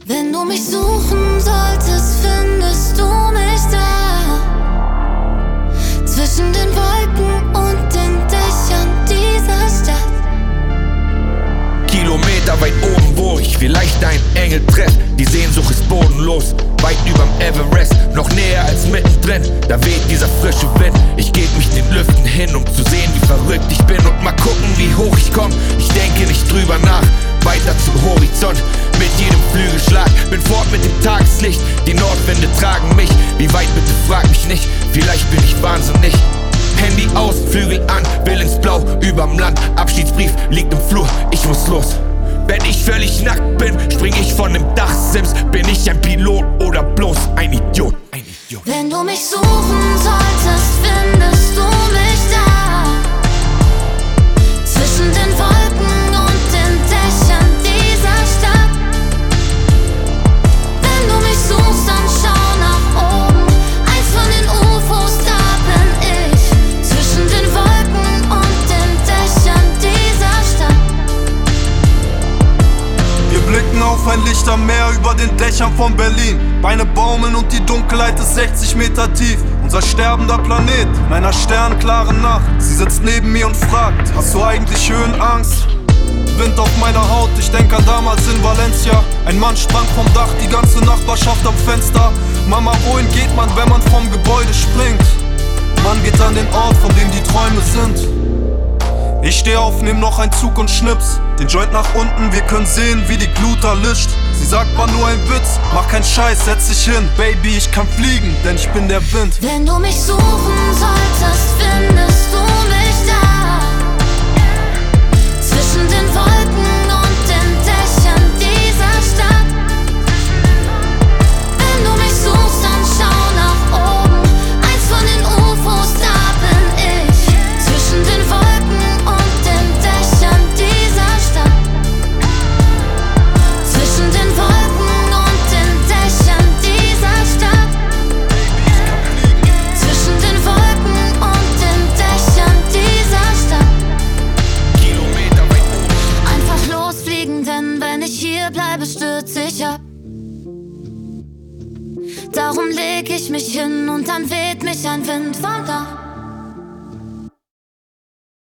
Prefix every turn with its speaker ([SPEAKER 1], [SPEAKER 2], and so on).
[SPEAKER 1] Wenn du mich suchen solltest, findest du mich da. Zwischen den Wolken und den Dächern dieser Stadt.
[SPEAKER 2] Kilometer weit oben, wo ich vielleicht einen Engel treff. Die Sehnsucht ist bodenlos, weit überm Everest. Noch näher als mittendrin, da weht dieser frische Wind. Ich geb mich den Lüften hin, um zu sehen, wie verrückt ich bin. Und mal gucken, wie hoch ich komm. Ich denke nicht drüber nach, weiter zum Horizont. Mit jedem Flügelschlag, bin fort mit dem Tageslicht. Die Nordwinde tragen mich, wie weit bitte frag mich nicht. Vielleicht bin ich wahnsinnig. Handy aus, Flügel an, will ins Blau, überm Land. Abschiedsbrief liegt im Flur, ich muss los. Wenn ich völlig nackt bin, spring ich von dem Dachsims. Bin ich ein Pilot oder bloß ein Idiot?
[SPEAKER 1] Wenn du mich suchen solltest, findest du mich da. Zwischen den Wolken und den Dächern dieser Stadt. Wenn du mich suchst, dann schau nach oben. Eins von den UFOs, da bin ich. Zwischen den Wolken und den Dächern dieser Stadt.
[SPEAKER 3] Wir blicken auf ein Licht am Meer über den Dächern von Berlin. Beine baumeln und die Dunkelheit ist 60 Meter tief. Unser sterbender Planet in einer sternklaren Nacht. Sie sitzt neben mir und fragt: Hast du eigentlich Höhenangst? Wind auf meiner Haut, ich denk an damals in Valencia. Ein Mann sprang vom Dach, die ganze Nachbarschaft am Fenster. Mama, wohin geht man, wenn man vom Gebäude springt? Man geht an den Ort, von dem die Träume sind. Ich steh auf, nehm noch ein Zug und schnips den Joint nach unten, wir können sehen, wie die Glut erlischt. Sie sagt, war nur ein Witz, mach keinen Scheiß, setz dich hin. Baby, ich kann fliegen, denn ich bin der Wind.
[SPEAKER 1] Wenn du mich suchen solltest, findest du mich da. Zwischen den Wolken und den Dächern dieser Stadt. Wenn du mich suchst, dann schau nach oben. Eins von den UFOs, da bin ich. Zwischen den Wolken und den Dächern dieser Stadt. Zwischen den Wolken und den Dächern dieser Stadt. Zwischen den Wolken und den Dächern dieser Stadt.
[SPEAKER 2] Kilometer weit oben.
[SPEAKER 1] Einfach losfliegen, denn wenn ich hier bleibe, stürz ich ab. Darum leg ich mich hin und dann weht mich ein Wind von da.